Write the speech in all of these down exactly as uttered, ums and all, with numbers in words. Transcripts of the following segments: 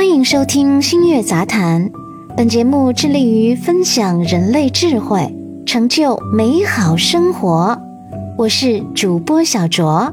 欢迎收听星月杂谈，本节目致力于分享人类智慧，成就美好生活。我是主播小卓。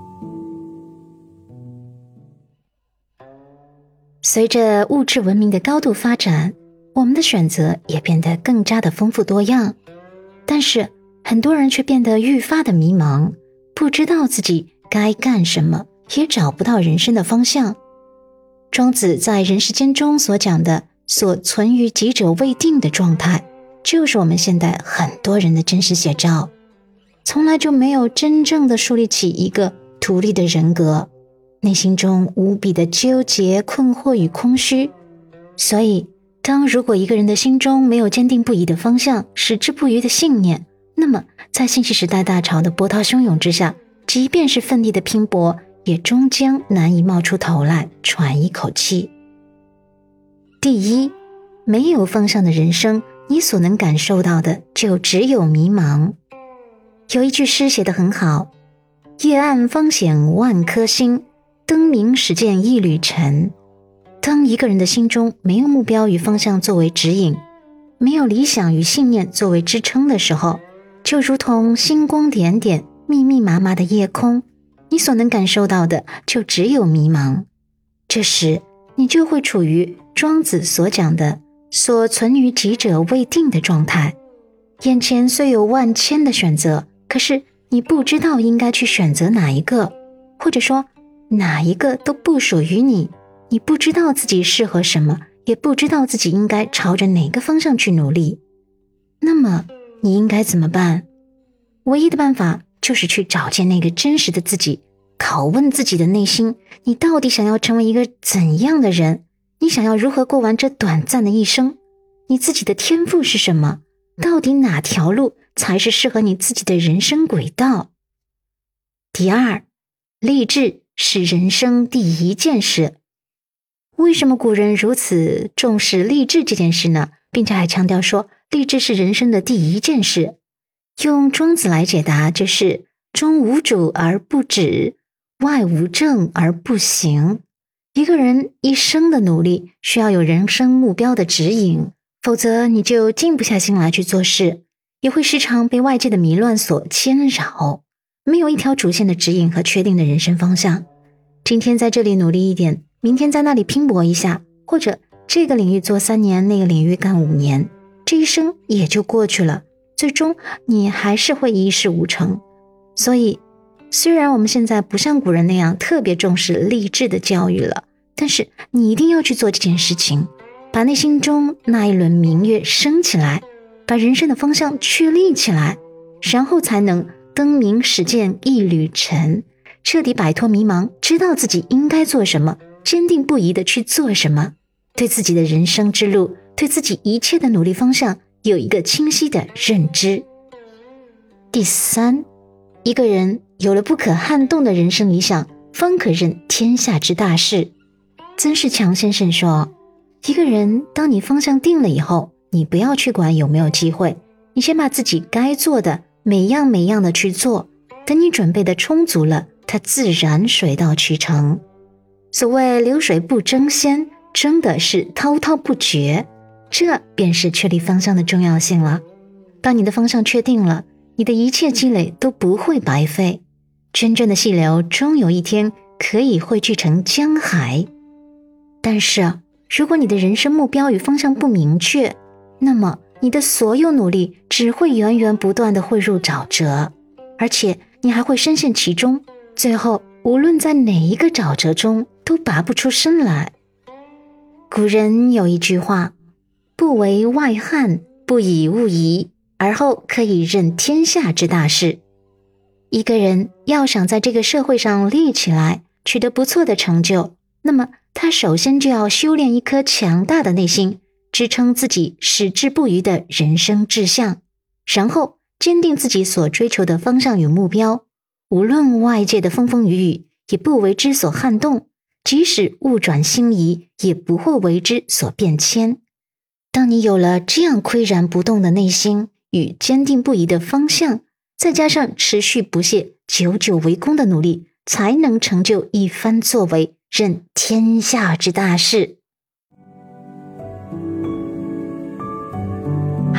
随着物质文明的高度发展，我们的选择也变得更加的丰富多样，但是很多人却变得愈发的迷茫，不知道自己该干什么，也找不到人生的方向。庄子在人世间中所讲的所存于己者未定的状态，就是我们现代很多人的真实写照。从来就没有真正的树立起一个独立的人格，内心中无比的纠结、困惑与空虚。所以当如果一个人的心中没有坚定不移的方向，矢志不渝的信念，那么在信息时代大潮的波涛汹涌之下，即便是奋力的拼搏，也终将难以冒出头来喘一口气。第一，没有方向的人生，你所能感受到的就只有迷茫。有一句诗写得很好，夜暗方显万颗星，灯明始见一缕尘。当一个人的心中没有目标与方向作为指引，没有理想与信念作为支撑的时候，就如同星光点点、密密麻麻的夜空，你所能感受到的就只有迷茫。这时你就会处于庄子所讲的所存于己者未定的状态。眼前虽有万千的选择，可是你不知道应该去选择哪一个，或者说哪一个都不属于你。你不知道自己适合什么，也不知道自己应该朝着哪个方向去努力。那么你应该怎么办？唯一的办法就是去找见那个真实的自己，拷问自己的内心，你到底想要成为一个怎样的人？你想要如何过完这短暂的一生？你自己的天赋是什么？到底哪条路才是适合你自己的人生轨道？第二，励志是人生第一件事。为什么古人如此重视励志这件事呢？并且还强调说励志是人生的第一件事。用庄子来解答，就是中无主而不止，外无正而不行。一个人一生的努力需要有人生目标的指引，否则你就静不下心来去做事，也会时常被外界的迷乱所牵扰，没有一条主线的指引和确定的人生方向。今天在这里努力一点，明天在那里拼搏一下，或者这个领域做三年，那个领域干五年，这一生也就过去了，最终你还是会一事无成。所以虽然我们现在不像古人那样特别重视励志的教育了，但是你一定要去做这件事情，把内心中那一轮明月升起来，把人生的方向确立起来，然后才能灯明始见一缕尘，彻底摆脱迷茫，知道自己应该做什么，坚定不移地去做什么，对自己的人生之路，对自己一切的努力方向有一个清晰的认知。第三，一个人有了不可撼动的人生理想，方可任天下之大事。曾仕强先生说，一个人当你方向定了以后，你不要去管有没有机会，你先把自己该做的每样每样的去做，等你准备的充足了，它自然水到渠成。所谓流水不争先，争的是滔滔不绝，这便是确立方向的重要性了。当你的方向确定了，你的一切积累都不会白费，真正的细流终有一天可以汇聚成江海。但是如果你的人生目标与方向不明确，那么你的所有努力只会源源不断地汇入沼泽，而且你还会深陷其中，最后无论在哪一个沼泽中都拔不出身来。古人有一句话，不为外汉，不以物移，而后可以任天下之大事。一个人要想在这个社会上立起来，取得不错的成就，那么他首先就要修炼一颗强大的内心，支撑自己矢志不渝的人生志向，然后坚定自己所追求的方向与目标，无论外界的风风雨雨，也不为之所撼动，即使物转星移，也不会为之所变迁。当你有了这样岿然不动的内心与坚定不移的方向，再加上持续不懈、久久为功的努力，才能成就一番作为，任天下之大事。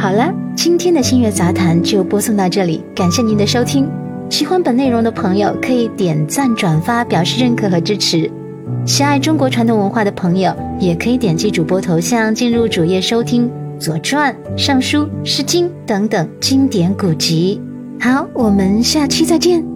好了，今天的星乐杂谈就播送到这里，感谢您的收听。喜欢本内容的朋友可以点赞转发表示认可和支持，喜爱中国传统文化的朋友也可以点击主播头像进入主页收听《左传》《尚书》《诗经》等等经典古籍。好，我们下期再见。